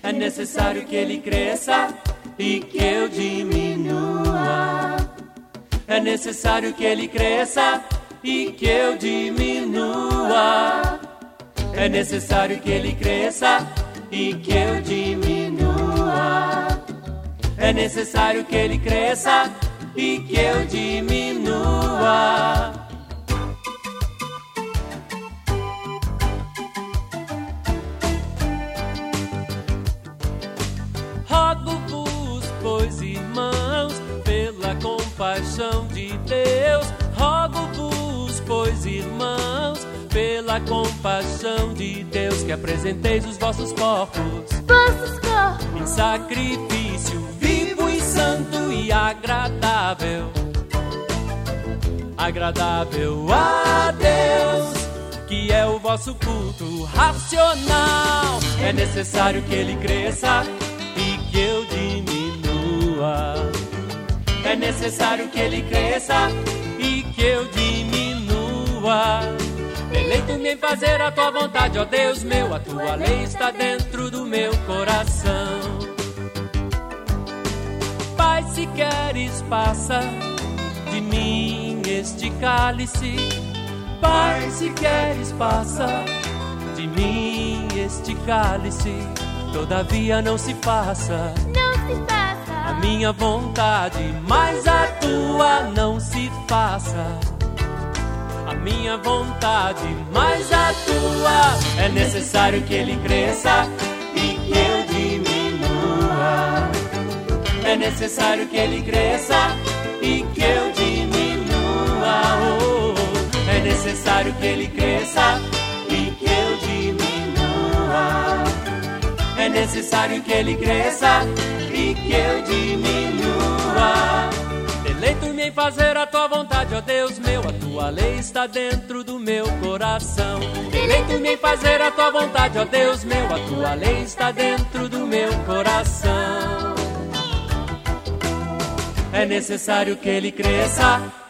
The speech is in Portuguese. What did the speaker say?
É necessário que ele cresça e que eu diminua. É necessário que ele cresça e que eu diminua. É necessário que ele cresça e que eu diminua. É necessário que ele cresça e que eu diminua. Rogo-vos, pois, irmãos, pela compaixão de Deus. Rogo-vos, pois, irmãos, pela compaixão de Deus, que apresenteis os vossos corpos em sacrifício vivo e santo e agradável, agradável a Deus, que é o vosso culto racional. É necessário que ele cresça e que eu diminua. É necessário que ele cresça e que eu diminua. Deleito-me em fazer a tua vontade, ó Deus meu. A tua lei está dentro do meu coração. Pai, se queres, passa de mim este cálice. Pai, se queres, passa de mim este cálice. Todavia não se faça a minha vontade, mas a tua não se faça. A minha vontade, mas a tua. É necessário que ele cresça e que eu diminua. É necessário que ele cresça e que eu diminua. Oh, é necessário que ele cresça e que eu diminua. É necessário que ele cresça e que eu diminua. Deleito-me em fazer a tua vontade, ó Deus meu. A tua lei está dentro do meu coração. Deleito-me em fazer a tua vontade, ó Deus meu. A tua lei está dentro do meu coração. É necessário que ele cresça